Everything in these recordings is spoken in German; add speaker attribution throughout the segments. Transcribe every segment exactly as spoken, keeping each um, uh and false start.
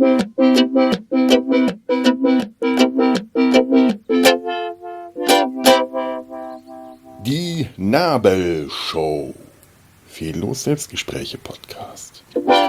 Speaker 1: Die Nabelshow. Fehllos Selbstgespräche Podcast.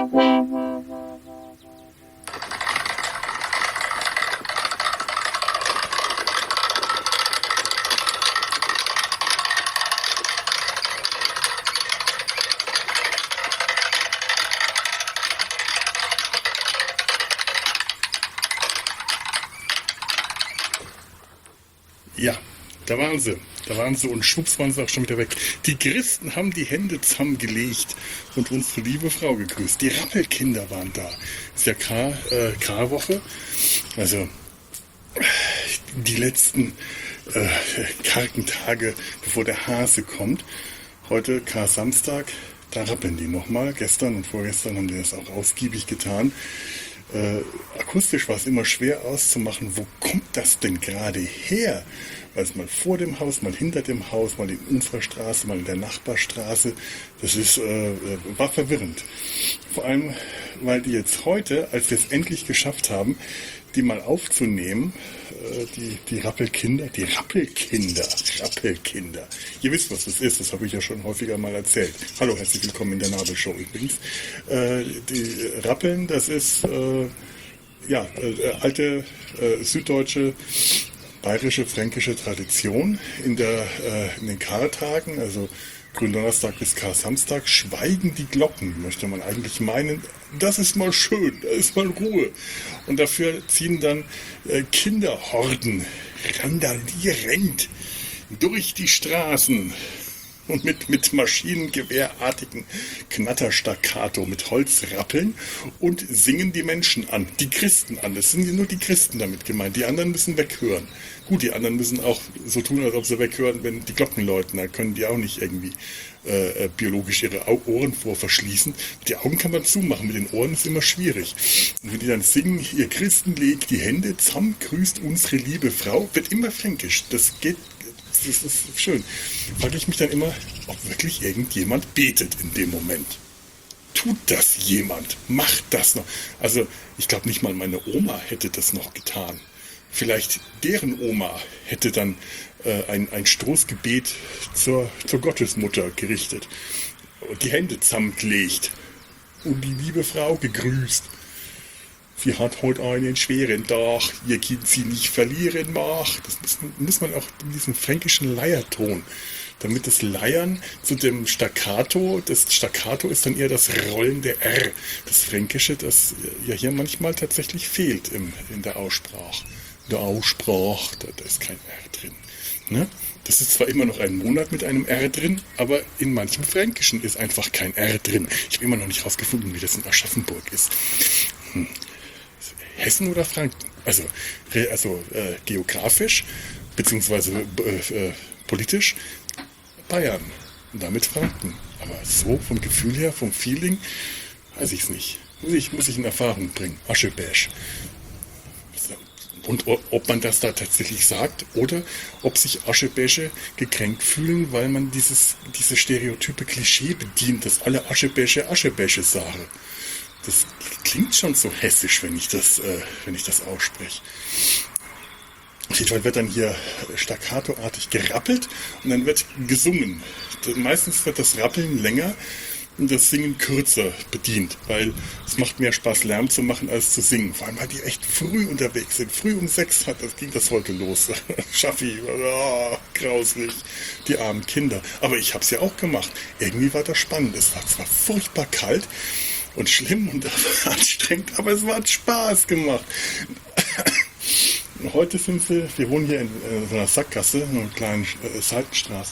Speaker 2: Ja, da waren sie. Da waren sie und schwupps waren sie auch schon wieder weg. Die Christen haben die Hände zusammengelegt und unsere liebe Frau gegrüßt. Die Rappelkinder waren da. Ist ja Kar, äh, Karwoche. Also die letzten äh, kargen Tage, bevor der Hase kommt. Heute Kar-Samstag, da rappeln die nochmal. Gestern und vorgestern haben die das auch ausgiebig getan. Äh, akustisch war es immer schwer auszumachen, wo kommt das denn gerade her? Weil es mal vor dem Haus, mal hinter dem Haus, mal in unserer Straße, mal in der Nachbarstraße, das ist, äh, war verwirrend. Vor allem, weil die jetzt heute, als wir es endlich geschafft haben, die mal aufzunehmen, äh, die, die Rappelkinder, die Rappelkinder, Rappelkinder. Ihr wisst, was das ist, das habe ich ja schon häufiger mal erzählt. Hallo, herzlich willkommen in der Nabelshow übrigens. Äh, die Rappeln, das ist äh, ja äh, alte äh, süddeutsche, bayerische, fränkische Tradition. In, der, äh, in den Kartagen, also Gründonnerstag bis Kar-Samstag, schweigen die Glocken, möchte man eigentlich meinen. Das ist mal schön, da ist mal Ruhe. Und dafür ziehen dann äh, Kinderhorden randalierend durch die Straßen und mit, mit maschinengewehrartigen Knatterstaccato, mit Holzrappeln und singen die Menschen an, die Christen an. Es sind ja nur die Christen damit gemeint, die anderen müssen weghören. Gut, die anderen müssen auch so tun, als ob sie weghören, wenn die Glocken läuten. Da können die auch nicht irgendwie äh, biologisch ihre Ohren vor verschließen. Die Augen kann man zumachen, mit den Ohren ist immer schwierig. Und wenn die dann singen, ihr Christen legt die Hände zusammen, grüßt unsere liebe Frau, wird immer fränkisch. Das geht, das ist schön. Frage ich mich dann immer, ob wirklich irgendjemand betet in dem Moment. Tut das jemand? Macht das noch? Also ich glaube nicht mal meine Oma hätte das noch getan. Vielleicht deren Oma hätte dann äh, ein, ein Stoßgebet zur, zur Gottesmutter gerichtet und die Hände zusammengelegt und die liebe Frau gegrüßt. Sie hat heute einen schweren Tag, ihr Kind sie nicht verlieren mag. Das muss, muss man auch in diesem fränkischen Leierton, damit das Leiern zu dem Staccato, das Staccato ist dann eher das Rollen der R, das Fränkische, das ja hier manchmal tatsächlich fehlt im, in der Aussprache. In der Aussprache, da, da ist kein R drin. Ne? Das ist zwar immer noch ein Monat mit einem R drin, aber in manchem Fränkischen ist einfach kein R drin. Ich habe immer noch nicht rausgefunden, wie das in Aschaffenburg ist. Hm. Hessen oder Franken? Also, also äh, geografisch, beziehungsweise äh, politisch, Bayern. Und damit Franken. Aber so vom Gefühl her, vom Feeling, weiß ich es nicht. Muss ich, muss ich in Erfahrung bringen. Aschebesch. Und ob man das da tatsächlich sagt oder ob sich Aschebäsche gekränkt fühlen, weil man dieses, dieses stereotype Klischee bedient, dass alle Aschebäsche Aschebäsche sagen. Das klingt schon so hessisch, wenn ich das, äh, wenn ich das ausspreche. Auf jeden Fall wird dann hier staccatoartig gerappelt und dann wird gesungen. Meistens wird das Rappeln länger und das Singen kürzer bedient, weil es macht mehr Spaß, Lärm zu machen, als zu singen. Vor allem, weil die echt früh unterwegs sind. Früh um sechs hat, das ging das heute los. Schaffi, oh, grauslich, die armen Kinder. Aber ich habe es ja auch gemacht. Irgendwie war das spannend. Es war zwar furchtbar kalt und schlimm und anstrengend, aber es hat Spaß gemacht. Heute sind sie, wir wohnen hier in äh, so einer Sackgasse, in einer kleinen äh, Seitenstraße.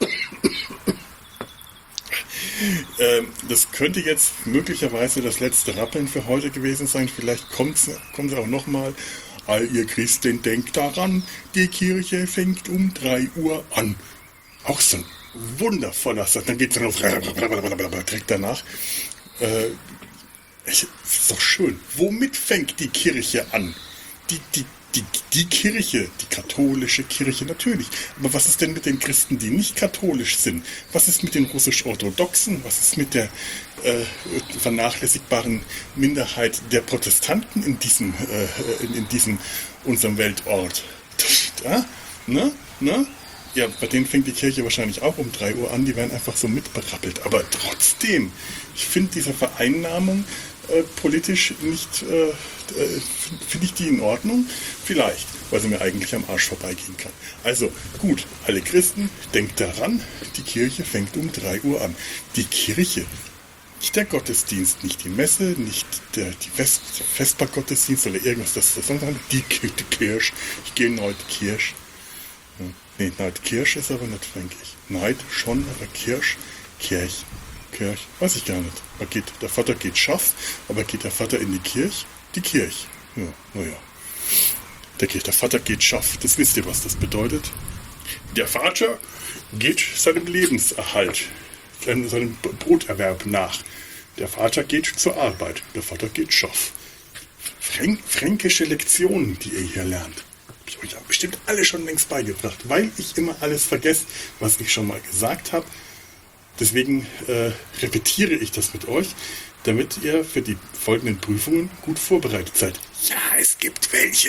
Speaker 2: ähm, das könnte jetzt möglicherweise das letzte Rappeln für heute gewesen sein. Vielleicht kommt es auch nochmal. All ihr Christen, denkt daran, die Kirche fängt um drei Uhr an. Auch so ein wundervoller Satz. Dann geht es noch direkt danach. Äh, es ist doch schön. Womit fängt die Kirche an? Die, die Die, die Kirche, die katholische Kirche, natürlich. Aber was ist denn mit den Christen, die nicht katholisch sind? Was ist mit den russisch-orthodoxen? Was ist mit der äh, vernachlässigbaren Minderheit der Protestanten in diesem, äh, in, in diesem unserem Weltort? Ja? Ne? Ne? Ja, bei denen fängt die Kirche wahrscheinlich auch um drei Uhr an. Die werden einfach so mitberappelt. Aber trotzdem, ich finde diese Vereinnahmung Äh, politisch nicht, äh, äh, finde ich die in Ordnung? Vielleicht, weil sie mir eigentlich am Arsch vorbeigehen kann. Also gut, alle Christen, denkt daran, die Kirche fängt um drei Uhr an. Die Kirche, nicht der Gottesdienst, nicht die Messe, nicht der die Fest, Vespergottesdienst oder irgendwas, das ist sondern die, die Kirche. Ich gehe in heute Kirche. Ja. Nee, Neid Kirche ist aber nicht fränkisch. Neid schon, aber Kirche, Kirch. Kirche, weiß ich gar nicht. Man geht, der Vater geht schaff, aber geht der Vater in die Kirche? Die Kirche. Ja, naja. Der, der Vater geht schaff, das wisst ihr, was das bedeutet? Der Vater geht seinem Lebenserhalt, seinem Broterwerb nach. Der Vater geht zur Arbeit, der Vater geht schaff. Fränk, fränkische Lektionen, die ihr hier lernt. Hab ich euch bestimmt alle schon längst beigebracht, weil ich immer alles vergesse, was ich schon mal gesagt habe. Deswegen äh, repetiere ich das mit euch, damit ihr für die folgenden Prüfungen gut vorbereitet seid. Ja, es gibt welche.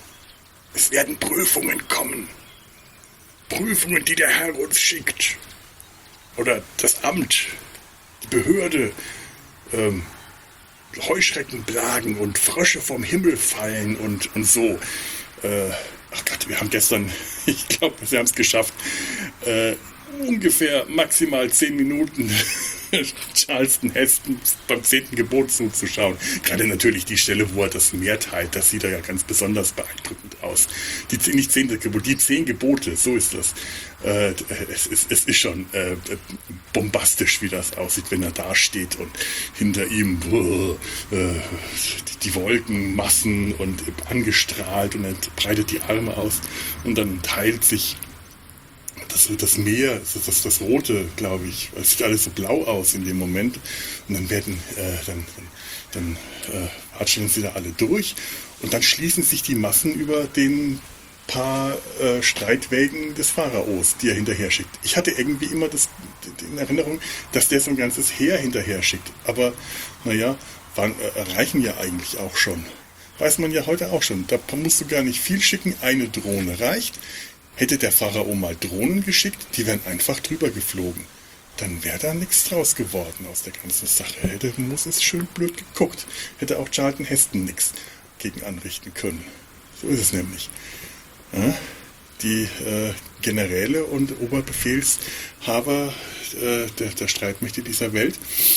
Speaker 2: Es werden Prüfungen kommen. Prüfungen, die der Herr uns schickt. Oder das Amt, die Behörde, ähm, Heuschreckenplagen und Frösche vom Himmel fallen und, und so. Äh, ach Gott, wir haben gestern, ich glaube, wir haben es geschafft, äh, ungefähr maximal zehn Minuten Charleston Heston beim zehnten Gebot zuzuschauen. Gerade natürlich die Stelle, wo er das Meer teilt, das sieht er ja ganz besonders beeindruckend aus. Die nicht zehnte Gebot, die zehn Gebote, so ist das. Äh, es, es, es ist schon äh, bombastisch, wie das aussieht, wenn er da steht und hinter ihm äh, die, die Wolkenmassen und angestrahlt und er breitet die Arme aus und dann teilt sich Das, das Meer, das, das, das Rote, glaube ich, es sieht alles so blau aus in dem Moment. Und dann werden, äh, dann, dann, dann äh, watscheln sie da alle durch und dann schließen sich die Massen über den paar äh, Streitwägen des Pharaos, die er hinterher schickt. Ich hatte irgendwie immer das in Erinnerung, dass der so ein ganzes Heer hinterher schickt. Aber naja, waren, äh, reichen ja eigentlich auch schon. Weiß man ja heute auch schon. Da musst du gar nicht viel schicken, eine Drohne reicht. Hätte der Pharao mal Drohnen geschickt, die wären einfach drüber geflogen. Dann wäre da nichts draus geworden aus der ganzen Sache. Hätte Moses schön blöd geguckt. Hätte auch Charlton Heston nichts gegen anrichten können. So ist es nämlich. Ja, die äh, Generäle und Oberbefehlshaber äh, der, der Streitmächte dieser Welt,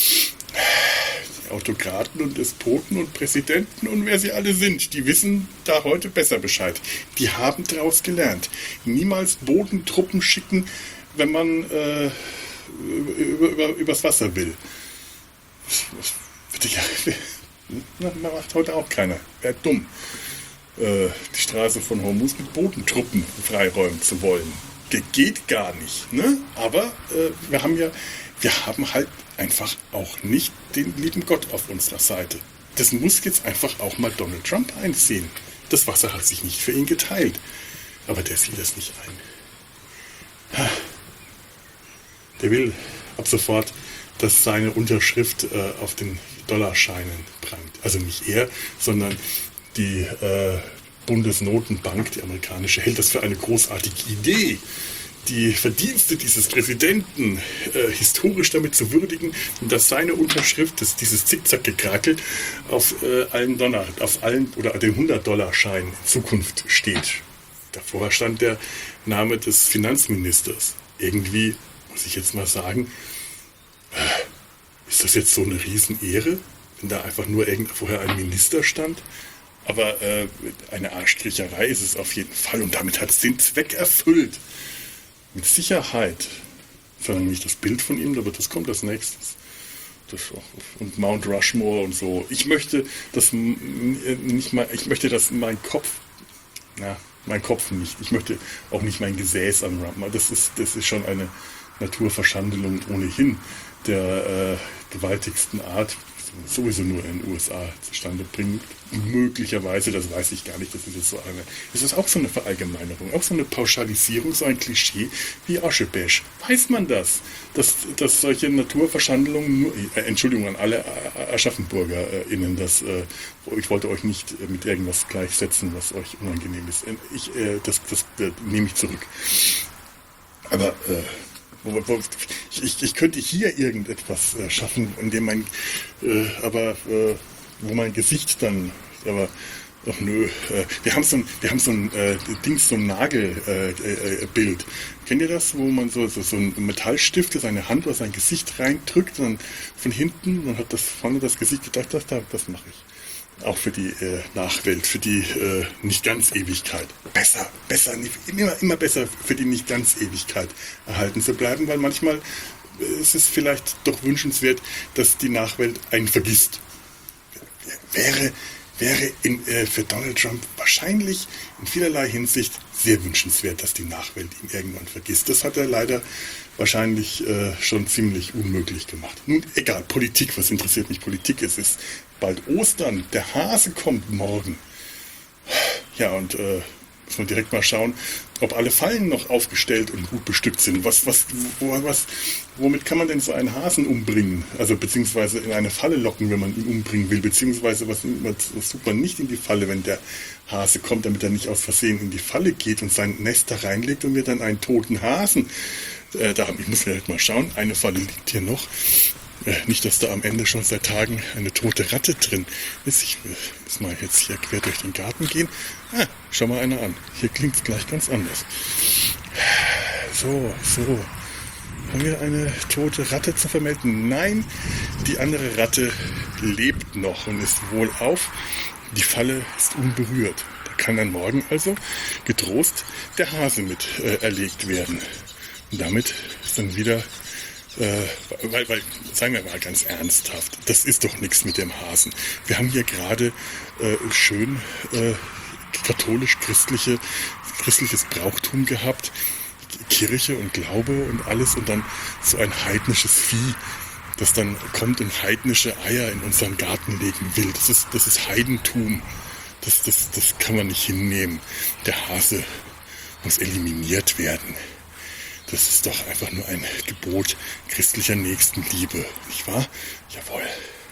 Speaker 2: die Autokraten und Despoten und Präsidenten und wer sie alle sind, die wissen da heute besser Bescheid. Die haben daraus gelernt. Niemals Bodentruppen schicken, wenn man äh, über, über, übers Wasser will. Das macht heute auch keiner. Wäre dumm, äh, die Straße von Hormuz mit Bodentruppen freiräumen zu wollen. Ge- geht gar nicht. Ne? Aber äh, wir haben ja, wir haben halt einfach auch nicht den lieben Gott auf unserer Seite. Das muss jetzt einfach auch mal Donald Trump einsehen. Das Wasser hat sich nicht für ihn geteilt. Aber der sieht das nicht ein. Der will ab sofort, dass seine Unterschrift äh, auf den Dollarscheinen prangt. Also nicht er, sondern die äh, Bundesnotenbank, die amerikanische, hält das für eine großartige Idee, die Verdienste dieses Präsidenten äh, historisch damit zu würdigen, dass seine Unterschrift, dass dieses Zickzack-Gekrakel auf äh, allen Dollar, auf allen oder den hundert-Dollar-Schein in Zukunft steht. Davor stand der Name des Finanzministers. Irgendwie, muss ich jetzt mal sagen, äh, ist das jetzt so eine Riesenehre, wenn da einfach nur irgend vorher ein Minister stand? Aber äh, eine Arschkriecherei ist es auf jeden Fall und damit hat es den Zweck erfüllt. Mit Sicherheit. Sondern nicht das Bild von ihm, aber das kommt als nächstes. Das, und Mount Rushmore und so. Ich möchte das nicht mal, ich möchte, dass mein Kopf, na, mein Kopf nicht. Ich möchte auch nicht mein Gesäß anrammen. Das ist, das ist schon eine Naturverschandelung ohnehin der äh, gewaltigsten Art. sowieso nur in den U S A zustande bringen. Möglicherweise, das weiß ich gar nicht, das ist jetzt so eine. Ist das auch so eine Verallgemeinerung, auch so eine Pauschalisierung, so ein Klischee wie Aschebesch? Weiß man das? Dass, dass solche Naturverschandlungen, nur, äh, Entschuldigung an alle AschaffenburgerInnen, das, äh, ich wollte euch nicht äh, mit irgendwas gleichsetzen, was euch unangenehm ist. Ich, äh, das das äh, nehme ich zurück. Aber äh, wo, wo, ich, ich könnte hier irgendetwas äh, schaffen, in dem mein, äh, aber äh, wo mein Gesicht dann, aber ach nö, äh, wir haben so ein, wir haben so ein äh, Dings, so ein Nagelbild. Äh, äh, Bild. Kennt ihr das, wo man so, so, so ein Metallstift, seine Hand oder sein Gesicht reindrückt und dann von hinten, man hat das vorne das Gesicht gedacht, das, das mache ich. Auch für die äh, Nachwelt, für die äh, nicht ganz Ewigkeit. Besser, besser, immer, immer besser für die nicht ganz Ewigkeit erhalten zu bleiben, weil manchmal äh, ist es vielleicht doch wünschenswert, dass die Nachwelt einen vergisst. Wäre, wäre in, äh, für Donald Trump wahrscheinlich in vielerlei Hinsicht sehr wünschenswert, dass die Nachwelt ihn irgendwann vergisst. Das hat er leider wahrscheinlich äh, schon ziemlich unmöglich gemacht. Nun, egal, Politik, was interessiert mich Politik? Es ist bald Ostern, der Hase kommt morgen. Ja, und äh, muss man direkt mal schauen, ob alle Fallen noch aufgestellt und gut bestückt sind. Was, was, wo, was, womit kann man denn so einen Hasen umbringen? Also beziehungsweise in eine Falle locken, wenn man ihn umbringen will. Beziehungsweise was, was tut man nicht in die Falle, wenn der Hase kommt, damit er nicht aus Versehen in die Falle geht und sein Nest da reinlegt und wir dann einen toten Hasen. Äh, da, ich muss direkt mal schauen, eine Falle liegt hier noch. Äh, nicht, dass da am Ende schon seit Tagen eine tote Ratte drin ist. Ich äh, muss mal jetzt hier quer durch den Garten gehen. Ah, schau mal einer an. Hier klingt es gleich ganz anders. So, so. Haben wir eine tote Ratte zu vermelden? Nein, die andere Ratte lebt noch und ist wohlauf. Die Falle ist unberührt. Da kann dann morgen also getrost der Hase mit äh, erlegt werden. Und damit ist dann wieder... Äh, weil, weil, sagen wir mal ganz ernsthaft, das ist doch nichts mit dem Hasen. Wir haben hier gerade äh, schön äh, katholisch-christliche christliches Brauchtum gehabt, Kirche und Glaube und alles und dann so ein heidnisches Vieh, das dann kommt und heidnische Eier in unseren Garten legen will. Das ist, das ist Heidentum. Das, das, das kann man nicht hinnehmen. Der Hase muss eliminiert werden. Das ist doch einfach nur ein Gebot christlicher Nächstenliebe, nicht wahr? Jawohl.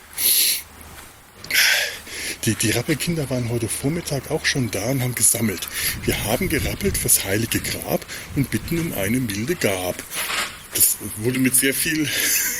Speaker 2: Die, die Rappelkinder waren heute Vormittag auch schon da und haben gesammelt. Wir haben gerappelt fürs heilige Grab und bitten um eine milde Gab. Das wurde mit sehr viel,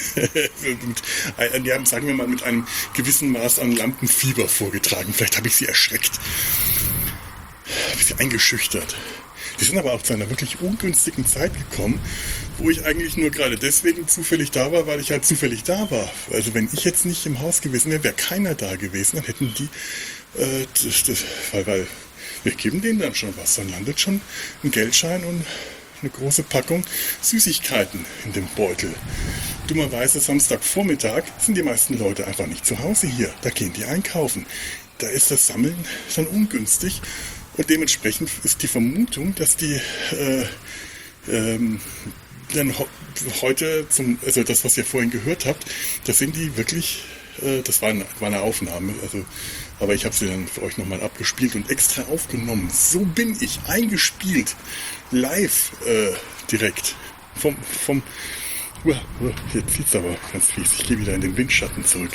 Speaker 2: die haben, sagen wir mal, mit einem gewissen Maß an Lampenfieber vorgetragen. Vielleicht habe ich sie erschreckt, habe ich sie eingeschüchtert. Die sind aber auch zu einer wirklich ungünstigen Zeit gekommen, wo ich eigentlich nur gerade deswegen zufällig da war, weil ich halt zufällig da war. Also wenn ich jetzt nicht im Haus gewesen wäre, wäre keiner da gewesen, dann hätten die, äh, das, das, weil, weil wir geben denen dann schon was, dann landet schon ein Geldschein und eine große Packung Süßigkeiten in dem Beutel. Dummerweise Samstagvormittag sind die meisten Leute einfach nicht zu Hause hier, da gehen die einkaufen. Da ist das Sammeln dann ungünstig. Und dementsprechend ist die Vermutung, dass die äh, ähm, dann ho- heute, zum, also das, was ihr vorhin gehört habt, das sind die wirklich, äh, das war eine, war eine Aufnahme, also, aber ich habe sie dann für euch nochmal abgespielt und extra aufgenommen. So bin ich eingespielt, live äh, direkt vom, vom uh, uh, hier zieht es aber ganz fies, ich gehe wieder in den Windschatten zurück.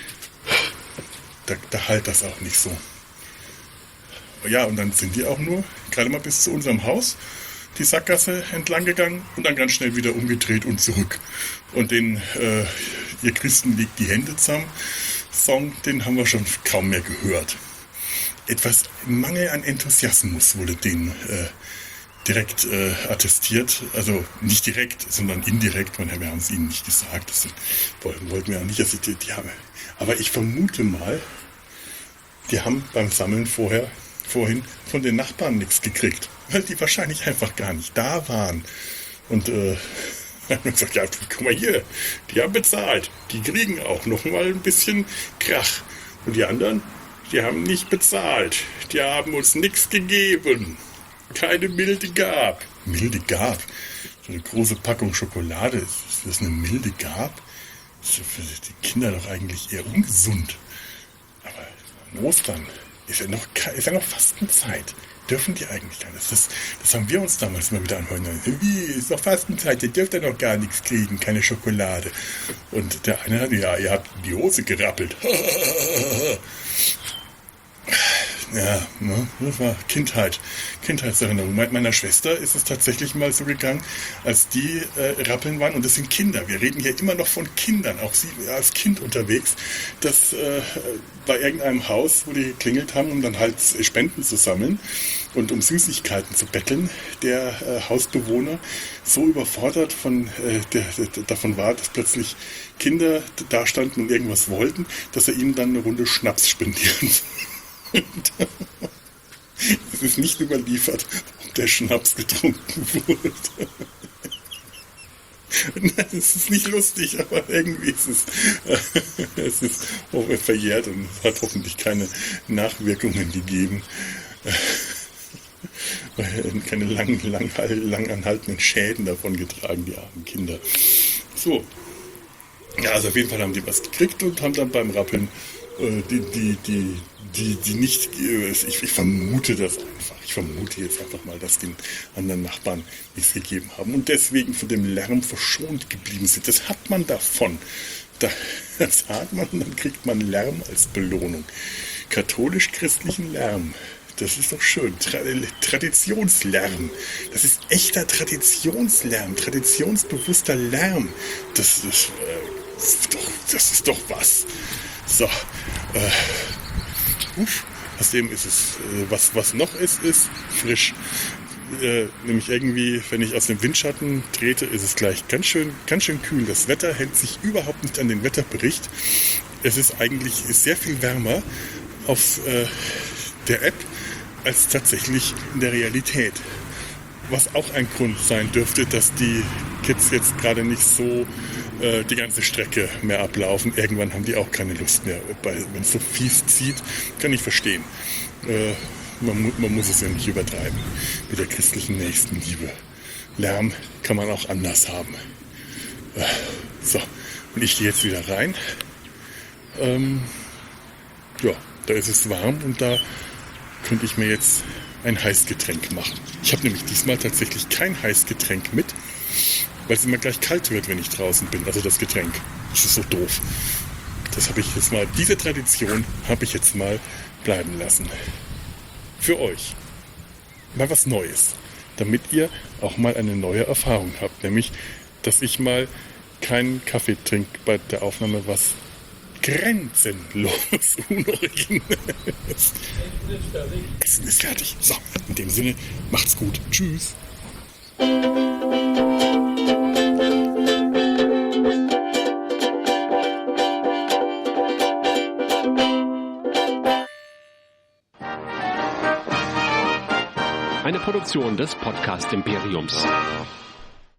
Speaker 2: Da, da halt das auch nicht so. Ja, und dann sind die auch nur gerade mal bis zu unserem Haus die Sackgasse entlang gegangen und dann ganz schnell wieder umgedreht und zurück. Und den äh, Ihr Christen legt die Hände zusammen Song, den haben wir schon kaum mehr gehört. Etwas Mangel an Enthusiasmus wurde denen äh, direkt äh, attestiert. Also nicht direkt, sondern indirekt. Wir haben es ihnen nicht gesagt. Das wollten, wollten wir auch nicht, dass ich die, die haben. Aber ich vermute mal, die haben beim Sammeln vorher vorhin von den Nachbarn nichts gekriegt, weil die wahrscheinlich einfach gar nicht da waren. Und äh, haben gesagt, ja, guck mal hier, die haben bezahlt, die kriegen auch noch mal ein bisschen Krach. Und die anderen, die haben nicht bezahlt, die haben uns nichts gegeben, keine milde Gab. Milde Gab? So eine große Packung Schokolade, ist das eine milde Gab? Das ist für die Kinder doch eigentlich eher ungesund. Aber an Ostern ist ja noch, ist ja noch Fastenzeit. Dürfen die eigentlich gar nicht. Das, das haben wir uns damals mal wieder anhören. Wie, ist doch Fastenzeit, ihr dürft ja noch gar nichts kriegen, keine Schokolade. Und der eine hat, ja, ihr habt die Hose gerappelt. Ja, ne, das war Kindheit, Kindheitserinnerung. Mit meiner Schwester ist es tatsächlich mal so gegangen, als die äh, rappeln waren, und das sind Kinder. Wir reden hier immer noch von Kindern, auch sie als Kind unterwegs, dass äh, bei irgendeinem Haus, wo die geklingelt haben, um dann halt Spenden zu sammeln und um Süßigkeiten zu betteln, der äh, Hausbewohner so überfordert von, äh, der, der, davon war, dass plötzlich Kinder da standen und irgendwas wollten, dass er ihnen dann eine Runde Schnaps spendieren es ist nicht überliefert, ob der Schnaps getrunken wurde. Nein, es ist nicht lustig, aber irgendwie ist es, äh, es ist verjährt und es hat hoffentlich keine Nachwirkungen gegeben. Äh, keine lang, lang, lang anhaltenden Schäden davon getragen, die armen Kinder. So. Ja, also auf jeden Fall haben die was gekriegt und haben dann beim Rappeln Die, die, die, die, die nicht, ich, ich vermute das einfach, ich vermute jetzt einfach mal, dass den anderen Nachbarn nichts gegeben haben und deswegen von dem Lärm verschont geblieben sind. Das hat man davon. Das hat man, dann kriegt man Lärm als Belohnung. Katholisch-christlichen Lärm. Das ist doch schön. Tra- Traditionslärm. Das ist echter Traditionslärm. Traditionsbewusster Lärm. Das ist, äh, doch, das ist doch was. So, äh, uff, außerdem ist es, äh, was, was noch ist, ist frisch. Äh, nämlich irgendwie, wenn ich aus dem Windschatten trete, ist es gleich ganz schön, ganz schön kühl. Das Wetter hält sich überhaupt nicht an den Wetterbericht. Es ist eigentlich ist sehr viel wärmer auf äh, der App als tatsächlich in der Realität. Was auch ein Grund sein dürfte, dass die Kids jetzt gerade nicht so äh, die ganze Strecke mehr ablaufen. Irgendwann haben die auch keine Lust mehr. Wenn es so fies zieht, kann ich verstehen. Äh, man, man muss es ja nicht übertreiben mit der christlichen Nächstenliebe. Lärm kann man auch anders haben. Äh, so, und ich gehe jetzt wieder rein. Ähm, ja, da ist es warm und da könnte ich mir jetzt ein Heißgetränk machen. Ich habe nämlich diesmal tatsächlich kein Heißgetränk mit, weil es immer gleich kalt wird, wenn ich draußen bin. Also das Getränk. Das ist so doof. Das habe ich jetzt mal, diese Tradition habe ich jetzt mal bleiben lassen. Für euch. Mal was Neues. Damit ihr auch mal eine neue Erfahrung habt. Nämlich, dass ich mal keinen Kaffee trinke bei der Aufnahme, was grenzenlos unoriginelles. Essen ist fertig. So, in dem Sinne, macht's gut. Tschüss.
Speaker 3: Eine Produktion des Podcast Imperiums.